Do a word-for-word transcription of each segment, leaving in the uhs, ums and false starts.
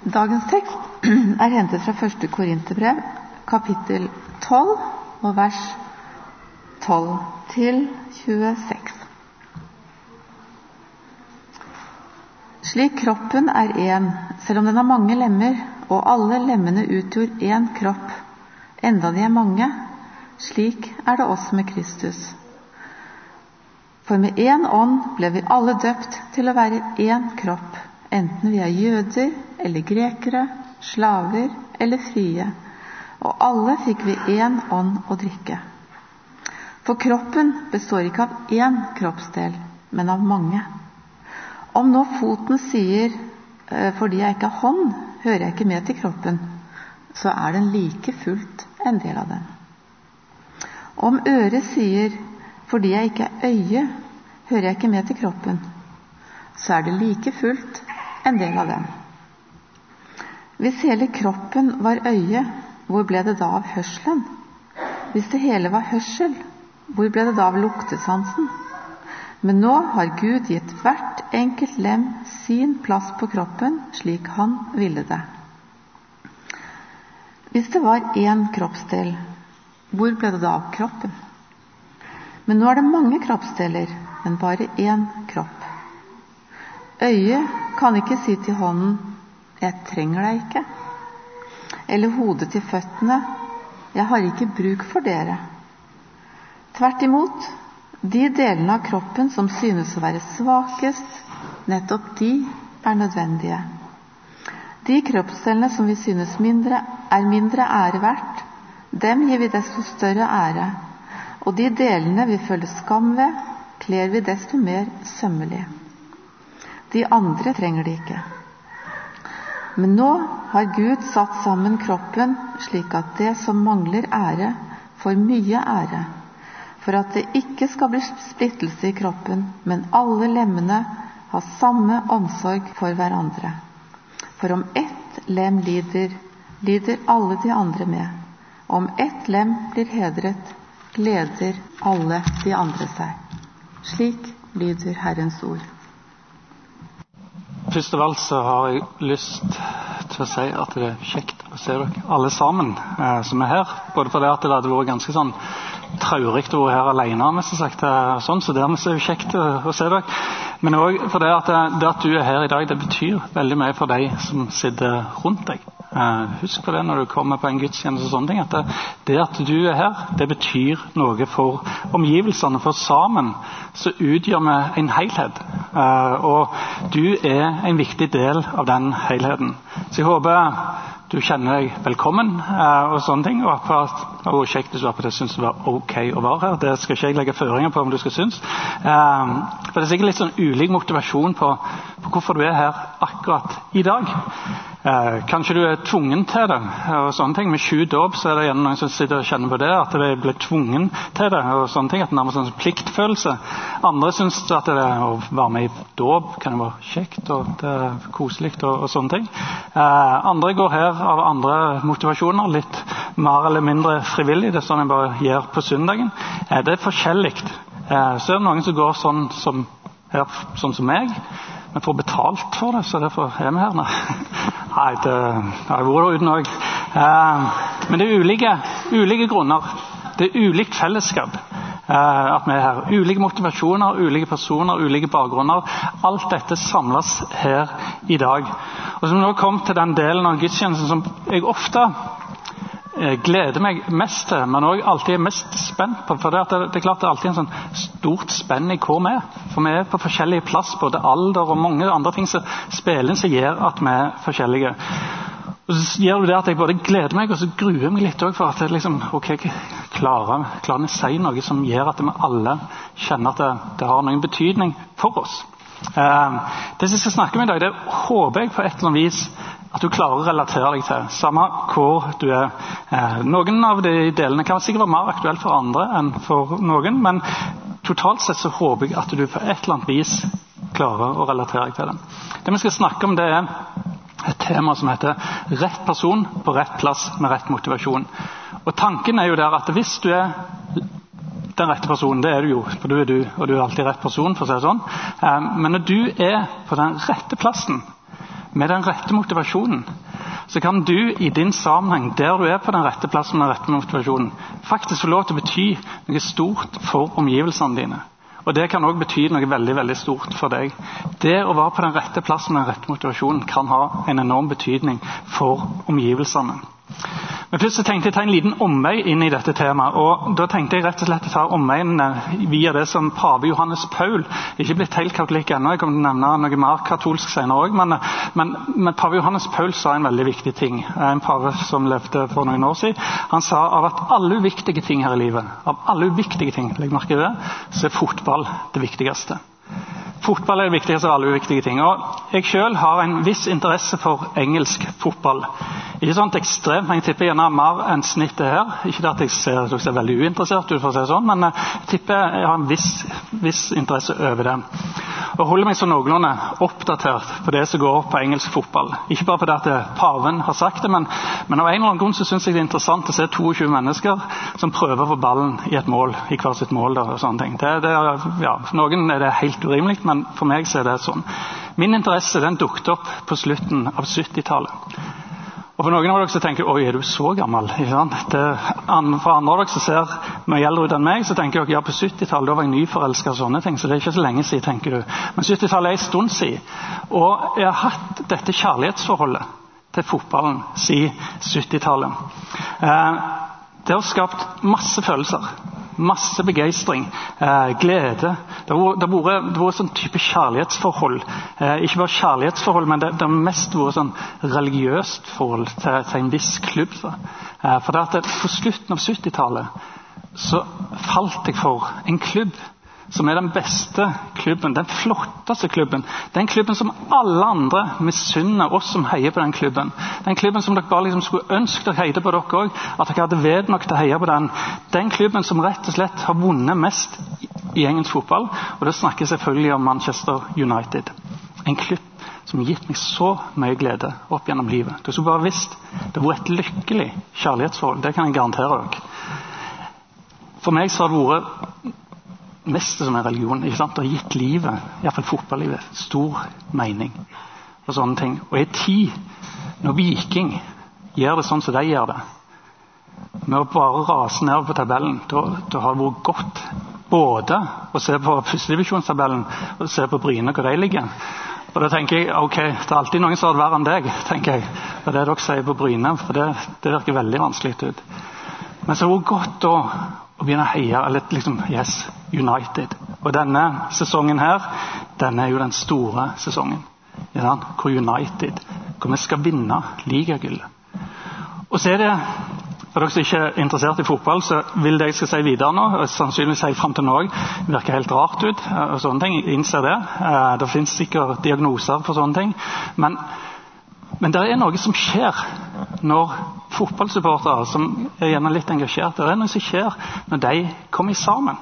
Dagens tekst er hentet fra første Korinterbrev, kapittel tolv, og vers tolv til tjueseks. Slik kroppen er en, selv om den har mange lemmer, og alle lemmene utgjør en kropp, enda de er mange, slik er det også med Kristus. For med en ånd ble vi alle døpt til å være en kropp, enten vi er jøder eller grekere, slaver eller frie, og alle fikk vi en ånd å drikke. For kroppen består ikke av en kroppsdel, men av mange. Om nå foten sier, fordi jeg ikke har hånd, hører jeg ikke med til kroppen, så er den like fullt en del av den. Om øret sier, fordi jeg ikke er øye, hører jeg ikke med til kroppen, så er det like fullt en del av den. Hvis hele kroppen var øye, hvor ble det da av hørselen? Hvis det hele var hørsel, hvor ble det da av luktesansen? Men nå har Gud gitt hvert enkelt lem sin plass på kroppen, slik han ville det. Hvis det var en kroppsdel, hvor ble det da av kroppen? Men nå er det mange kroppsdeler, men bare en kropp. Øyet kan ikke si til hånden, jeg trenger deg ikke. Eller hodet til føttene, jeg har ikke bruk for dere. Tvert imot, de delene av kroppen som synes å være svakest, nettopp de er nødvendige. De kroppsdelene som vi synes mindre, er mindre ære verdt, dem gir vi desto større ære, og de delene vi føler skam ved, kler vi desto mer sømmelig. De andre trenger det ikke. Men nå har Gud satt sammen kroppen slik at det som mangler ære, får mye ære, for at det ikke skal bli splittelse i kroppen, men alle lemmene har samme omsorg for hverandre. For om ett lem lider, lider alle de andre med. Om ett lem blir hedret, gleder alle de andre seg. Slik lyder Herrens ord. Først av alt så har jeg lyst til å si at det er kjekt å se dere alle sammen eh, som er her. Både fordi at det hadde vært ganske sånn traurikt å være her alene, mest sagt, eh, sånn, så dermed så er det kjekt å, å se dere. Men også fordi at det, det at du er her i dag, det betyr veldig mye for deg som sitter rundt deg. Uh, husk på det når du kommer på en gudstjeneste og sånne ting, at det, det at du er her, det betyr noe for omgivelsene, for sammen så utgjør vi en helhet, uh, og du er en viktig del av den helheten. Så jeg håper du kjenner deg velkommen uh, og sånne ting, og akkurat og kjekt hvis du det synes det var ok å være her. Det skal ikke jeg legge føringer på om du skal synes. Uh, for det er sikkert litt sånn ulik motivasjon på, på hvorfor du er her akkurat i dag. Eh, kanskje du er tvungen til det og sånne ting. Med sju dåp så er det gjerne noen som sitter og kjenner på det, at de ble tvungen til det og sånne ting, at det er nærmest en pliktfølelse. Andre synes at det er å være med i dåp kan være kjekt og det er koselig og, og sånne ting. Eh, andre går her av andre motivasjoner, litt mer eller mindre frivillig, det er sånn jeg bare gjør på søndagen. Eh, det er forskjellig. Eh, så er det noen som går sånn som, her, sånn som meg, men får betalt for det, så derfor er vi her. Nei, det har vært uten også. Eh, men det er ulike, ulike grunner. Det er ulikt fellesskap eh, at vi er her. Ulike motivasjoner, ulike personer, ulike bakgrunner. Alt dette samles her i dag. Og som nå kom til den delen av gudstjenesten som jeg ofte eh, gleder meg mest til, men også alltid er mest spent på. For det, det, det er klart det er alltid en sånn stort spenn i hvor vi er. For vi er på forskjellige plass, både alder og mange andre ting som spiller som gjør at vi er forskjellige. Og så gjør det at jeg både gleder meg og så gruer meg litt også for at jeg liksom, ok, klarer, klarer å si noe som gjør at vi alle kjenner at det, det har noen betydning for oss. Eh, det som jeg skal snakke med i dag, det håper jeg på et eller annet vis at du klarer å relatere deg til, samme hvor du er. Eh, noen av de delene kan sikkert være mer aktuelle for andre enn for noen, men totalt sett så håper jeg at du på et eller annet vis klarer å relatere deg til det. Det vi skal snakke om, det er et tema som heter rett person på rett plass med rett motivasjon. Og tanken er jo der at hvis du er den rette personen, det er du jo, for du er du, og du er alltid rett person, for å si det sånn. Men når du er på den rette plassen, med den rette motivasjonen, så kan du i din sammenheng, der du er på den rette plassen med den rette motivasjonen, faktisk få lov til å bety noe stort for omgivelsene dine. Og det kan også bety noe veldig, veldig stort for deg. Det å være på den rette plassen med den rette motivasjonen kan ha en enorm betydning for omgivelsene. Men først så tenkte jeg å ta en liten omvei inn i dette temaet, og da tenkte jeg rett og slett å ta omveien via det som pave Johannes Paul, ikke blitt helt katolikk ennå, jeg kommer til å nevne noe mer katolsk senere også, men, men, men pave Johannes Paul sa en veldig viktig ting, en pave som levde for noen år siden. Han sa av at alle uviktige ting her i livet, av alle uviktige ting, legg merke til det, så er fotball det viktigste. Fotball er det viktigste av alle uviktige ting, og jeg selv har en viss interesse for engelsk fotball. Ikke sånn ekstremt, men jeg tipper gjerne mer enn snittet her. Ikke at jeg ser, jeg ser veldig uinteressert ut for å si sånn, men jeg tipper jeg har en viss, viss interesse over det. Og holder meg så noenlunde oppdatert på det som går på engelsk fotball. Ikke bare fordi at paven har sagt det, men, men av en eller annen grunn så synes jeg det er interessant å se tjueto mennesker som prøver å få ballen i et mål, i hver sitt mål der, og sånne ting. Det, det er, ja, for noen er det helt urimelig, men for meg så er det sånn. Min interesse den dukket opp på slutten av syttitallet. Og for noen av dere så tenker oi, er du så gammel? Det, for andre av dere som ser mye eldre ut enn meg, så tenker dere ja, på syttitallet da var jeg nyforelsket og sånne ting, så det er ikke så lenge siden, tenker du. Men syttitallet er en stund siden, og jeg har hatt dette kjærlighetsforholdet til fotballen siden syttitallet. Eh, det har skapt masse følelser, masse begeistring, eh, glede. Det har det vært, det vært sånn type kjærlighetsforhold. Eh, ikke bare kjærlighetsforhold, men det, det har mest vært sånn religiøst forhold til, til en viss klubb. Eh, for det at det, på slutten av syttitallet så falt jeg for en klubb som er den beste klubben, den flotteste klubben. Den klubben som alle andre misunner oss som heier på den klubben. Den klubben som dere bare liksom skulle ønske dere heide på dere også, at dere hadde ved nok til å heie på den. Den klubben som rett og slett har vunnet mest i engelsk fotball, og det snakker selvfølgelig om Manchester United. En klubb som har gitt meg så mye glede opp gjennom livet. Du skulle bare visst, det var et lykkelig kjærlighetsforhold, det kan jeg garantere dere. For meg så har det vært mest som en religion, ikke sant? Det har gitt livet, i hvert fall fotballivet, stor mening og sånne ting. Og i tid, når Viking gjør det sånn som de gjør det, med å bare rase ned på tabellen, da, da har det vært godt både å se på førstedivisjonstabellen og se på Bryne hvor de ligger. Og da tenker jeg, ok, det er alltid noen som har det verre enn deg, tenker jeg. Og det dere sier på Bryne, for det, det virker veldig vanskelig ut. Men så har det vært godt da å begynne å heie, eller liksom, yes, United. Og denne sesongen her, denne er jo den store sesongen. Ja, hvor United, hvor vi skal vinne ligagullet. Og så er det, for dere som ikke er interessert i fotball, så vil det jeg skal si videre nå, og sannsynligvis si frem til nå, virker helt rart ut, og sånne ting, innser det. Det finnes sikkert diagnoser for sånne ting, men Men det er noe som skjer når fotballsupportere, som er gjerne litt engasjert, det er noe som skjer når de kommer sammen.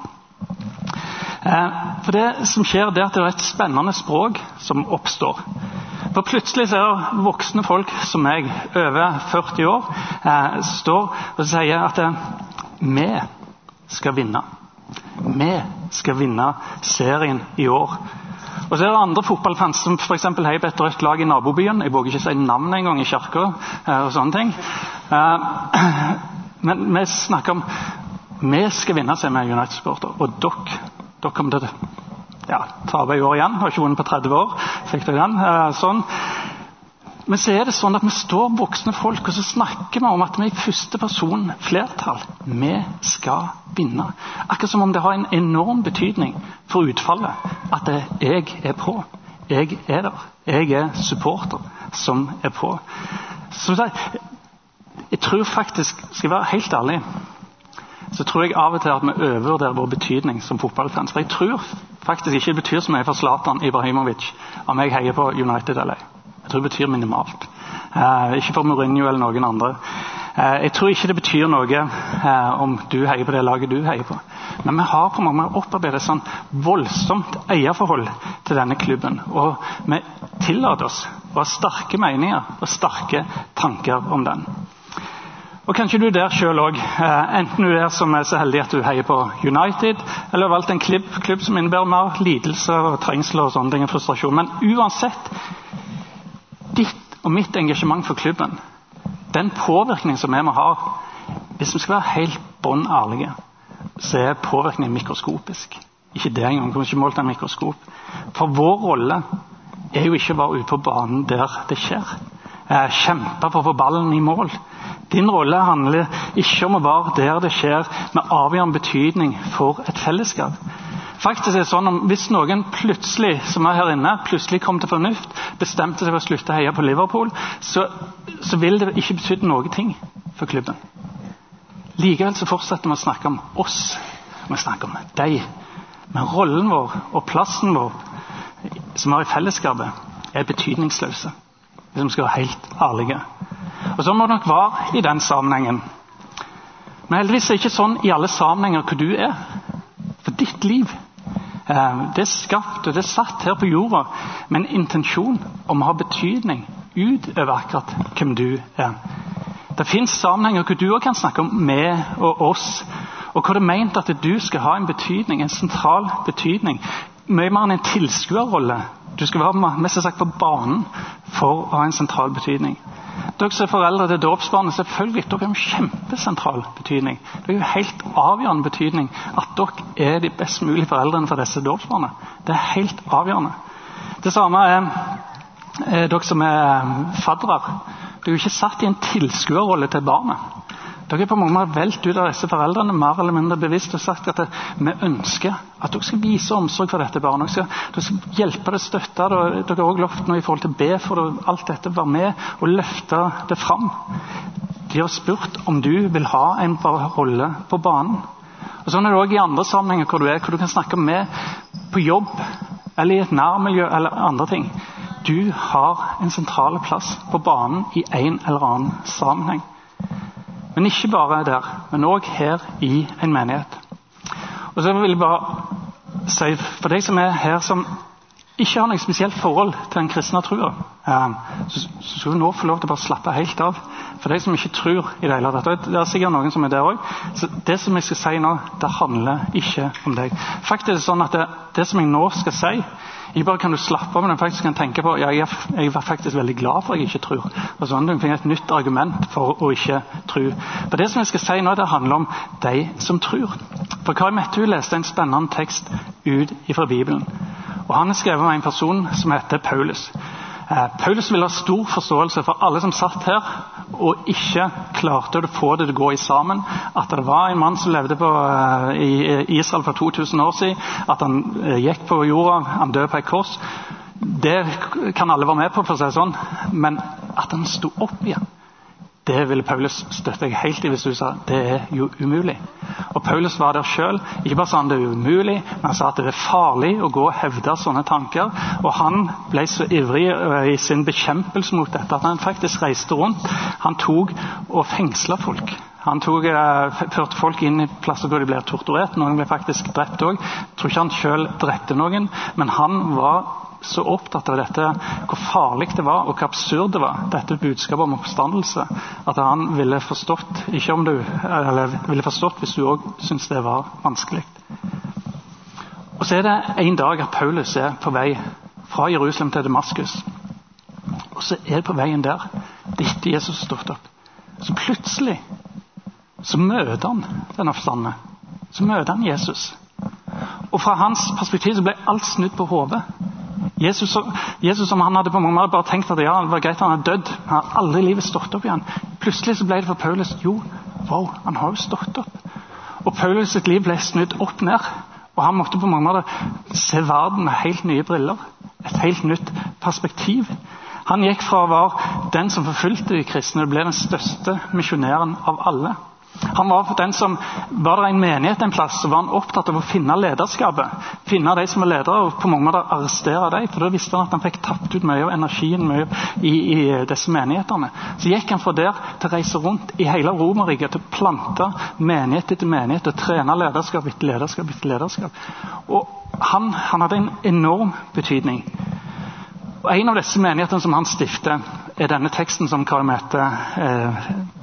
Eh, for det som skjer, det er at det er et spennende språk som oppstår. For plutselig så er det voksne folk som jeg, over førti år, eh, står og sier at eh, vi skal vinne. Vi skal vinne serien i år. Og så er det andre fotballfans som for eksempel heier på et rødt lag i nabobyen. Jeg våger ikke si navn en gang i kirka og sånne ting. Men vi snakker om vi skal vinne, sier vi United-supporter. Og dere, dere kommer til å ja, tape i år igjen. Har ikke vunnet på tretti år. Fikk dere den? Sånn. Men så er det sånn at vi står voksne folk, og så snakker vi om at vi i første person flertall. Vi skal vinne. Akkurat som om det har en enorm betydning for utfallet. At det, jeg er på. Jeg er der. Jeg er supporter som er på. Så jeg, jeg tror faktisk, skal jeg være helt ærlig, så tror jeg av og til at vi overvurderer vår betydning som fotballfans. For jeg tror faktisk ikke det betyr så mye for Zlatan Ibrahimovic om jeg heier på United eller ei. Jeg tror det betyr minimalt. Eh, ikke for Mourinho eller noen andre. Eh, jeg tror ikke det betyr noe eh, om du heier på det laget du heier på. Men vi har på mange måter opparbeidet et sånn voldsomt eierforhold til denne klubben. Og vi tillater oss å ha sterke meninger og sterke tanker om den. Og kanskje du der selv også, eh, enten du er som er så heldig at du heier på United, eller har valgt en klubb, klubb som innebærer mer lidelser og trengsler og sånne ting, frustrasjon. Men uansett, ditt og mitt engasjement for klubben, den påvirkning som vi må ha, hvis vi skal være helt bånd ærlige, så er påvirkningen mikroskopisk. Ikke det engang, vi kan ikke måle en mikroskop. For vår rolle er jo ikke å være ute på banen der det skjer. Kjempe for å få ballen i mål. Din rolle handler ikke om å være der det skjer med avgjørende betydning for et fellesskap. Faktisk er det sånn at hvis noen plutselig, som er her inne, plutselig kom til fornuft, bestemte seg for å slutte å heie på Liverpool, så, så vil det ikke betyde noe ting for klubben. Likevel så fortsetter vi å snakke om oss, vi snakker om deg. Men rollen vår og plassen vår, som er i fellesskapet, er betydningsløse, hvis vi skal være helt ærlige. Og så må det nok være i den sammenhengen. Men heldigvis er det ikke sånn i alle sammenhenger hvor du er. For ditt liv, det er skapt og det er satt her på jorda med en intensjon om å ha betydning utover akkurat hvem du er. Det finnes sammenhenger hvor du også kan snakke om meg og oss, og hvor det er ment at du skal ha en betydning, en sentral betydning, mye mer enn en tilskuerrolle. Du skal være mest sagt på banen for å ha en sentral betydning. Dere som er foreldre til dåpsbarnet, selvfølgelig, dere har en kjempesentral betydning. Det er jo helt avgjørende betydning at dere er de best mulige foreldrene for disse dåpsbarnet. Det er helt avgjørende. Det samme er, er dere som er faddere. Dere er jo ikke satt i en tilskuerrolle til barnet. Dere er på mange måter velt ut av disse foreldrene mer eller mindre bevisst og sagt at vi ønsker at dere skal vise omsorg for dette barnet. Dere skal, dere skal hjelpe det, støtte det. Dere har også lovt noe i forhold til å be for det, alt dette, være med og løfte det fram. De har spurt om du vil ha en rolle på banen. Og sånn er det også i andre sammenhenger hvor du er, hvor du kan snakke med på jobb, eller i et nærmiljø, eller andre ting. Du har en sentral plass på banen i en eller annen sammenheng. Men ikke bare der, men også her i en menighet. Og så vil jeg bare si, for deg som er her som ikke har noe spesielt forhold til den kristne trua, så skal vi nå få lov til å bare slappe helt av. For deg som ikke tror i det hele tatt, det er sikkert noen som er der også, så det som jeg skal si nå, det handler ikke om deg. Faktisk er det sånn at det, det som jeg nå skal si, ikke bare kan du slappe av, men faktisk kan tenke på, ja, jeg, jeg var faktisk veldig glad for at jeg ikke tror. Og sånn, du finner et nytt argument for å ikke tro. For det som jeg skal si nå, det handler om de som tror. For Kari Mette leste en spennende tekst ut fra Bibelen. Og han er skrevet med en person som heter Paulus. Eh, Paulus ville ha stor forståelse for alle som satt her, og ikke klarte å få det til å gå i sammen. At det var en mann som levde på, uh, i Israel for to tusen år siden, at han uh, gikk på jorda, han døde på et kors. Det kan alle være med på, for å si det sånn, men at han stod opp igjen, det ville Paulus støtte jeg helt i hvis du sa det er jo umulig. Og Paulus var der selv, ikke bare sa han det er umulig, men han sa at det er farlig å gå og hevde sånne tanker. Og han ble så ivrig i sin bekjempelse mot dette at han faktisk reiste rundt. Han tok og fengslet folk. Han tog, førte folk inn i plasser hvor de ble torturert. Noen ble faktisk drept også. Jeg tror ikke han selv drepte noen, men han var så opptatt av dette, hvor farlig det var og hvor absurd det var, dette budskapet om oppstandelse, at han ville forstått, ikke om du, eller ville forstått hvis du også synes det var vanskelig. Og så er det en dag at Paulus er på vei fra Jerusalem til Damaskus, og så er det på veien der, dit Jesus stått opp. Så plutselig så møter han den oppstandende, så møter han Jesus. Og fra hans perspektiv så ble alt snudd på hodet. Jesus, Jesus som han hadde på mange måter bare tenkt at ja, det var greit han hadde dødd, han hadde aldri i livet stått opp igjen. Plutselig så ble det for Paulus, jo, wow, han har jo stått opp. Og Paulus sitt liv ble snudd opp ned, og han måtte på mange måter se verden med helt nye briller, et helt nytt perspektiv. Han gikk fra å være den som forfulgte de kristne, og ble den største misjonæren av alle. Han var den som, var det en menighet en plass, så var han opptatt av å finne lederskapet, finne de som var ledere, og på mange måter arrestere dem, for da visste han at han fikk tapt ut mye av energien mye i, i disse menighetene. Så gikk han fra der til å reise rundt i hele Romerriket, til å plante menighet etter menighet, og trene lederskap etter lederskap etter lederskap. Og han, han hadde en enorm betydning. Og en av disse menighetene som han stiftet, er denne teksten som Kari Mette eh,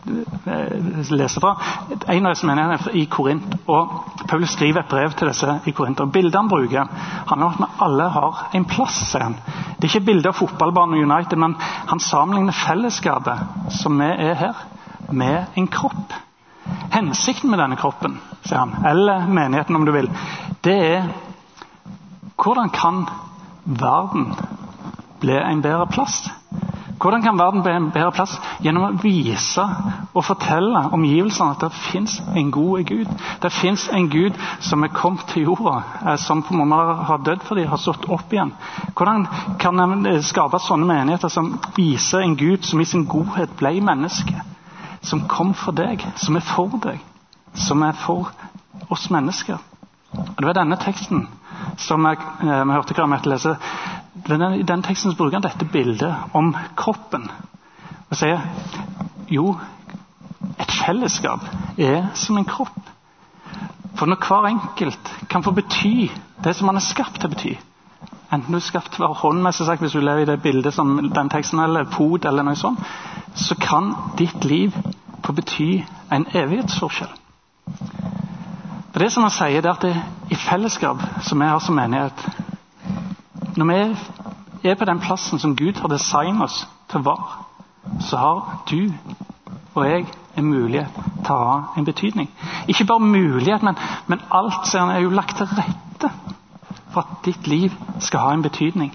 lese fra. En av disse menighetene er i Korint, og Paulus skriver et brev til disse i Korint. Og bildet han bruker handler om at vi alle har en plass, sier han. Det er ikke bildet av fotballbanen United, men han sammenligner fellesskapet som vi er her, med en kropp. Hensikten med denne kroppen, sier han, eller menigheten om du vil, det er hvordan kan verden bli en bedre plass? Hvordan kan verden bli en bedre plass? Gjennom å vise og fortelle omgivelsene at det finnes en god Gud. Det finnes en Gud som er kommet til jorda, som på mange har dødd fordi de har stått opp igjen. Hvordan kan det skapes sånne menigheter som viser en Gud som i sin godhet ble menneske, som kom for deg, som er for deg, som er for oss mennesker? Og det var denne teksten som jeg, eh, vi hørte Grammet lese. I den teksten bruker han dette bildet om kroppen og sier jo, et fellesskap er som en kropp. For når hver enkelt kan få bety det som han er skapt til å bety, enten du er skapt hver hånd, sagt, hvis du lever i det bildet som den teksten, eller fot eller noe sånt, så kan ditt liv få bety en evighetsforskjell. For det som han sier, det er at det i fellesskap som vi har som menighet, når vi er på den plassen som Gud har designet oss til å være, så har du og jeg en mulighet til å ha en betydning. Ikke bare mulighet, men, men alt ser han, er jo lagt til rette for at ditt liv skal ha en betydning.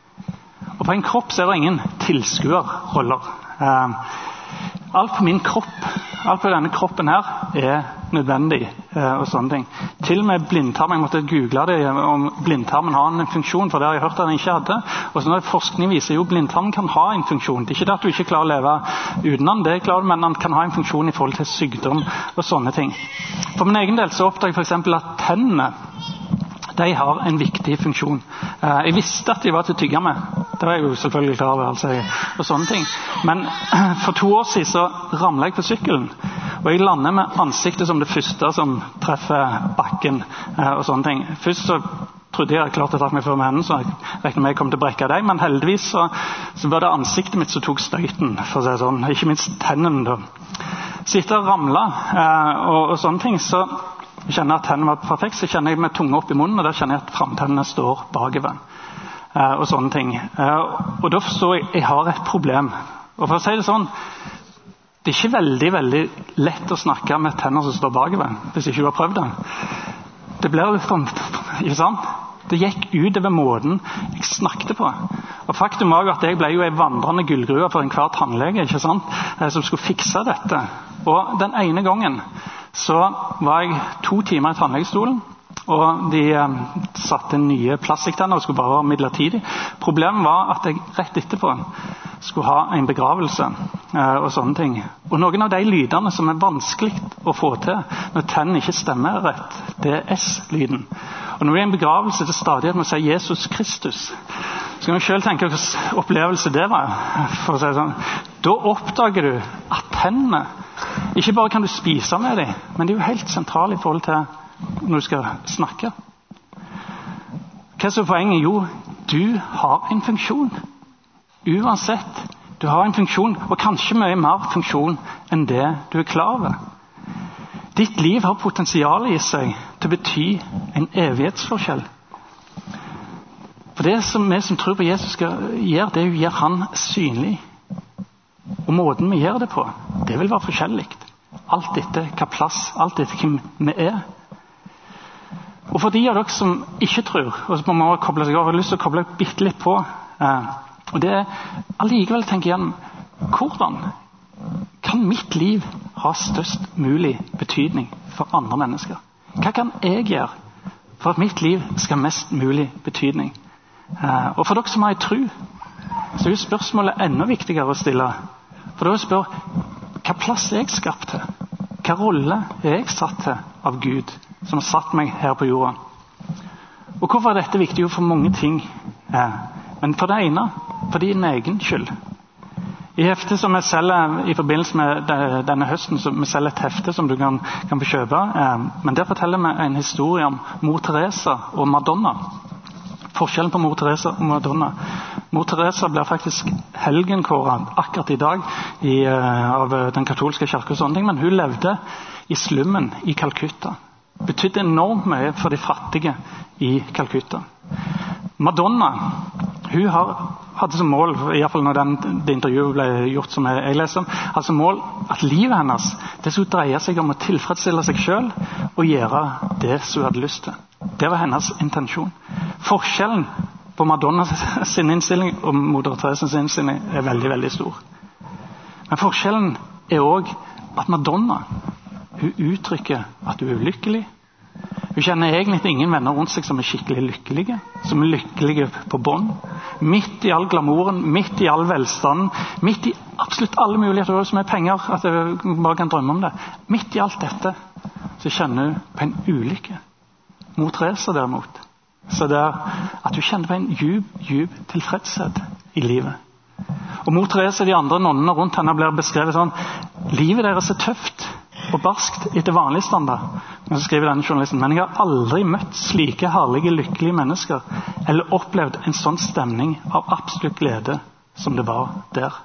Og på en kropp så er det ingen tilskuerroller. Um, alt på min kropp, alt på denne kroppen her er nødvendig uh, og sånne ting. Til og med blindtarmen, jeg måtte google det om blindtarmen har en funksjon, for det har jeg hørt at den ikke hadde. Og så når forskning viser jo blindtarmen kan ha en funksjon. Det er ikke det at du ikke klarer å leve uten den, det er klart, men den kan ha en funksjon i forhold til sykdom og sånne ting. For min egen del så oppdager jeg for eksempel at tennene, de har en viktig funksjon. Uh, jeg visste at de var til å tygge med. Det var jeg jo selvfølgelig klar over, altså, og sånne ting. Men uh, for to år siden så ramlet jeg på sykkelen, og jeg landet med ansiktet som det første som treffer bakken, uh, og sånne ting. Først så trodde jeg klart å ta meg for med hendene, så jeg regnet med jeg kom til å brekke deg, men heldigvis så, så var det ansiktet mitt som tok støyten, for å si sånn. Ikke minst tennene da. Så etter å ramle uh, og, og sånne ting, så jeg kjenner at tennene var perfekt, så kjenner jeg med tunga opp i munnen, og da kjenner jeg at framtennene står bakover. Uh, og sånne ting. Uh, og da forstår jeg at jeg har et problem. Og for å si det sånn, det er ikke veldig, veldig lett å snakke med tenner som står bakover, hvis ikke du har prøvd det. Det blir litt sånn, ikke sant? Det gikk ut over måten jeg snakket på. Og faktum var at jeg ble jo en vandrende gullgrue for enhver tannlege, ikke sant? Uh, som skulle fikse dette. Og den ene gangen så var jeg to timer i tannlegestolen, og de eh, satte nye plastikktenner og skulle bare være midlertidig. Problemet var at jeg rett etterpå skulle ha en begravelse eh, og sånne ting. Og noen av de lydene som er vanskelig å få til når tennene ikke stemmer rett, det er S-lyden. Og når det er en begravelse til stadighet med å si Jesus Kristus, så kan du selv tenke hvilken opplevelse det var, for å si sånn. Da oppdager du at tennene, ikke bare kan du spise med dem, men det er jo helt sentralt i forhold til når du skal snakke. Hva er så poenget? Jo, du har en funksjon. Uansett, du har en funksjon, og kanskje mye mer funksjon enn det du er klar over. Ditt liv har potensial i seg til å bety en evighetsforskjell. For det som vi som tror på Jesus skal gjøre, det er å gjøre han synlig. Og måten vi gjør det på, det vil være forskjellig. Alt etter hva plass, alt etter hvem vi er. Og for de av dere som ikke tror, og som må koble seg av, har lyst til å koble bitte litt på, eh, og det er allikevel å tenke igjen, hvordan kan mitt liv ha størst mulig betydning for andre mennesker? Hva kan jeg gjøre for at mitt liv skal ha mest mulig betydning? Eh, og for dere som har en tro, så er jo spørsmålet enda viktigere å stille. For da spør, hva plass er jeg skapt til? Hva rolle er jeg satt til av Gud, som har satt meg her på jorda? Og hvorfor er dette viktig? Jo, for mange ting. Eh, men for det ene, for din egen skyld. I heftet som vi selger i forbindelse med denne høsten, så vi selger et hefte som du kan, kan få kjøpe. Eh, men der forteller vi en historie om Mor Teresa og Madonna. Forskjellen på Mor Teresa og Madonna. Mor Teresa blir faktisk helgenkåret akkurat i dag i, uh, av den katolske kirke og sånne ting, men hun levde i slummen i Calcutta. Betydde enormt mye for de fattige i Calcutta. Madonna, hun har, hadde som mål, i hvert fall når den, det intervjuet ble gjort som jeg, jeg leser om, hadde som mål at livet hennes, det skulle dreie seg om å tilfredsstille seg selv og gjøre det som hun hadde lyst til. Det var hennes intensjon. Forskjellen på Madonna sin innstilling og Moder Teresa sin innstilling er veldig, veldig stor. Men forskjellen er også at Madonna, hun uttrykker at hun er ulykkelig. Hun kjenner egentlig ingen venner rundt seg som er skikkelig lykkelige, som er lykkelige på bånd. Midt i all glamouren, midt i all velstanden, midt i absolutt alle muligheter som er penger, at jeg bare kan drømme om det. Midt i alt dette, så kjenner hun på en ulykke. Mot Teresa derimot, så det er at hun kjenner på en djup, djup tilfredshet i livet. Og mot Teresa og de andre nonnene rundt henne blir beskrevet sånn, livet deres er tøft og barskt etter vanlig standard. Men så skriver denne journalisten, men jeg har aldri møtt slike herlige, lykkelige mennesker, eller opplevd en sånn stemning av absolutt glede som det var der.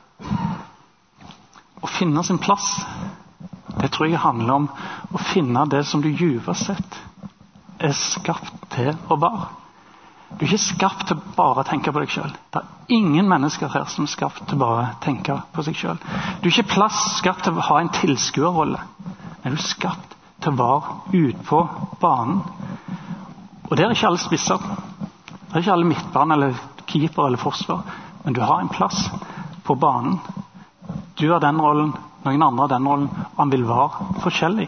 Å finne sin plass, det tror jeg handler om å finne det som du djupest sett er skapt til å være. Du er ikke skapt til bare å tenke på deg selv. Det er ingen mennesker her som er skapt til bare å tenke på seg selv. Du er ikke plass skapt til å ha en tilskuerrolle, men du er skapt til å være ute på banen. Og det er ikke alle spisser. Det er ikke alle midtbane eller keeper eller forsvar, men du har en plass på banen. Du har den rollen, noen andre har den rollen, og han vil være forskjellig.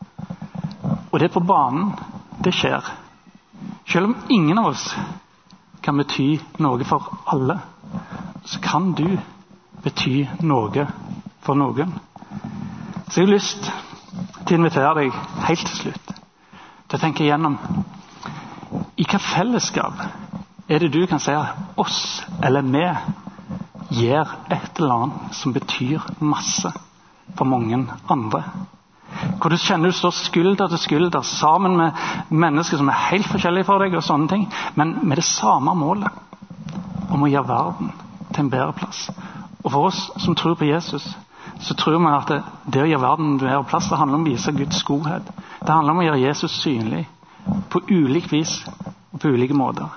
Og det på banen, det skjer. Selv om ingen av oss kan bety noe for alle, så kan du bety noe for noen. Så jeg har lyst til å invitere deg helt til slutt til å tenke igjennom i hva fellesskap er det du kan si at oss eller vi gjør et eller annet som betyr masse for mange andre. Hvor du kjenner du står skulder til skulder sammen med mennesker som er helt forskjellige fra deg og sånne ting, men med det samme målet om å gjøre verden til en bedre plass. Og for oss som tror på Jesus, så tror vi at det, det å gjøre verden til en bedre plass, det handler om å vise Guds godhet. Det handler om å gjøre Jesus synlig på ulik vis og på ulike måter.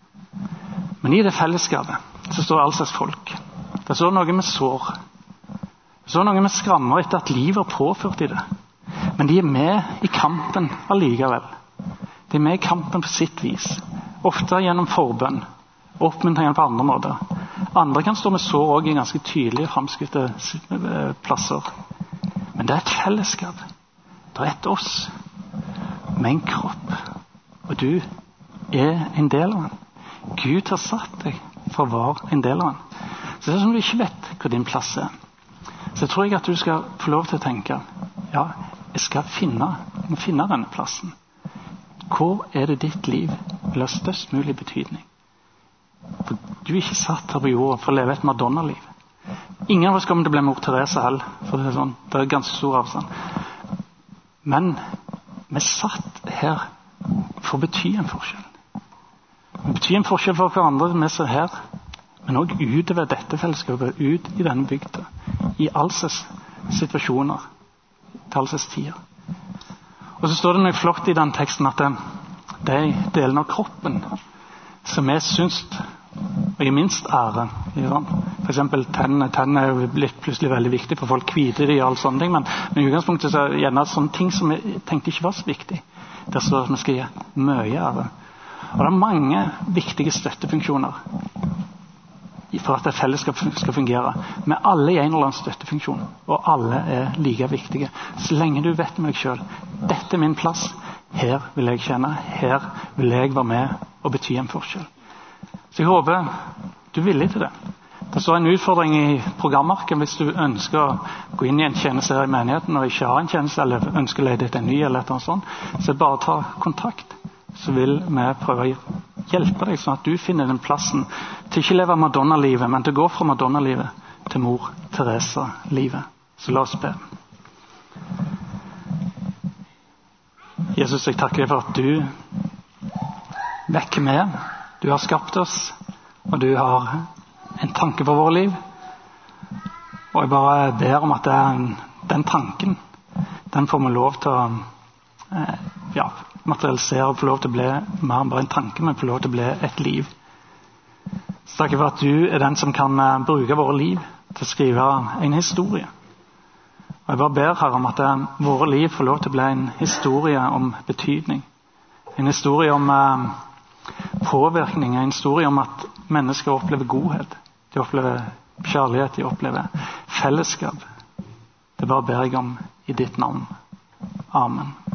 Men i det fellesskapet så står all slags folk. Det står noe med sår. Det står noe med skrammer etter at livet har påført i det. Men de er med i kampen allikevel. De er med i kampen på sitt vis. Ofte gjennom forbønn. Oppmuntringen på andre måter. Andre kan stå med sår også i ganske tydelige framskutte plasser. Men det er et fellesskap. Det er et oss. Med en kropp. Og du er en del av den. Gud har satt deg for å være en del av den. Så det er som du ikke vet hvor din plass er. Så jeg tror jeg at du skal få lov til å tenke, ja, jeg skal finne, jeg må finne denne plassen. Hvor er det ditt liv vil ha størst mulig betydning? For du er ikke satt her på jorda for å leve et Madonna-liv. Ingen av oss kommer til å bli mor Teresa heller, for det er sånn, det er ganske stor avstand. Men vi er satt her for å bety en forskjell. Vi betyr en forskjell for hverandre vi ser her, men også utover dette fellesskapet, ut i denne bygda, i alses situasjoner, til alses tider. Og så står det noe flott i den teksten at det, det er delen av kroppen som er synst og gir minst ære. For eksempel tennene. Tennene er jo blitt plutselig veldig viktig for folk, kviter de og alle sånne ting, men, men i utgangspunktet så er det gjerne sånne ting som jeg tenkte ikke var så viktig. Det står at vi skal gi mye ære. Og det er mange viktige støttefunksjoner for at et fellesskap skal fungere. Med alle i en eller annen støttefunksjon, og alle er like viktige. Så lenge du vet med deg selv, dette er min plass, her vil jeg kjenne, her vil jeg være med og bety en forskjell. Så jeg håper du er villig til det. Det står en utfordring i programmarken hvis du ønsker å gå inn i en tjeneste her i menigheten og ikke ha en tjeneste, eller ønsker å lede etter en ny eller et eller annet sånt, så bare ta kontakt. Så vil vi prøve å hjelpe deg sånn at du finner den plassen til ikke leve Madonna-livet, men til å gå fra Madonna-livet til mor Teresa-livet. Så la oss be. Jesus, jeg takker deg for at du vekker med. Du har skapt oss, og du har en tanke for våre liv. Og jeg bare ber om at den, den tanken, den får vi lov til å eh, ja, materialisere og få lov til å bli mer enn bare en tanke, men få lov til å bli et liv. Så takk for at du er den som kan eh, bruke våre liv til å skrive en historie. Og jeg bare ber her om at eh, våre liv får lov til å bli en historie om betydning. En historie om eh, påvirkning, en historie om at mennesker opplever godhet. De opplever kjærlighet, de opplever fellesskap. Det bare ber jeg om i ditt navn. Amen.